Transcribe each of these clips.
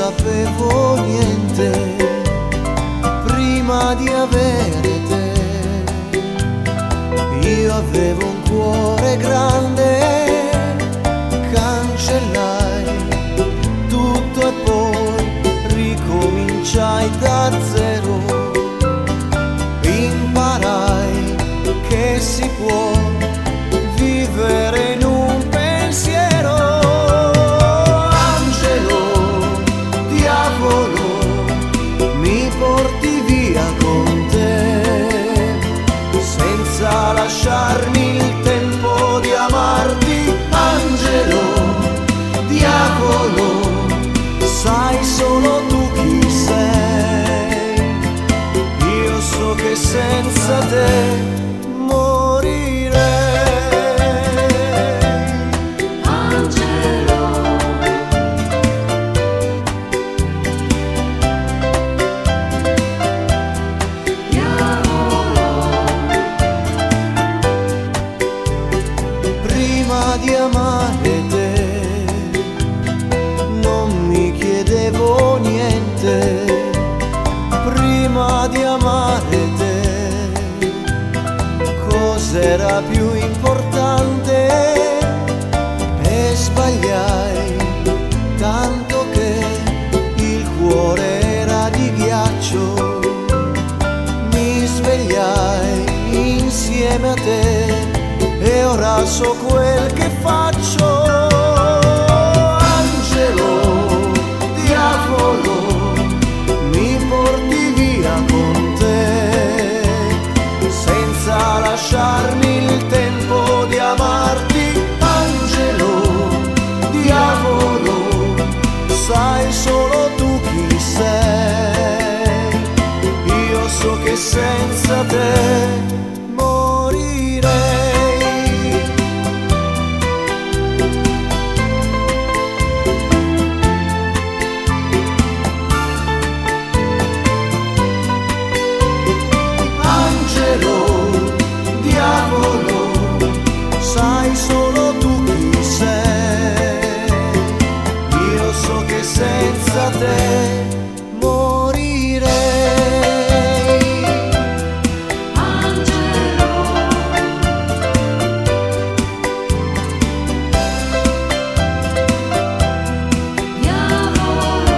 sapevo niente prima di avere te. Io avevo un cuore grande, cancellai tutto e poi ricominciai da zero. Imparai che si può vivere in un pensiero. Angelo, diavolo, mi porti via con te, senza lasciarmi il tempo di amarti. Angelo, diavolo, sai solo tu chi sei. Io so che senza te morirei. Prima di amare te non mi chiedevo niente. Prima di amare te cos'era più importante, e sbagliai tanto che il cuore era di ghiaccio. Mi svegliai insieme a te e ora so quel che faccio. Angelo, diavolo, mi porti via con te, senza lasciarmi il tempo di amarti. Angelo, diavolo, sai solo tu chi sei. Io so che senza te morirei. Sai solo tu chi sei. Io so che senza te morirei. Angelo, diavolo,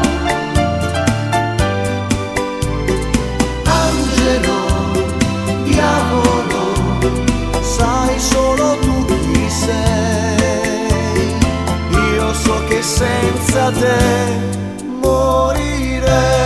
Angelo, diavolo, sai solo tu chi sei. Io so che senza te morirei.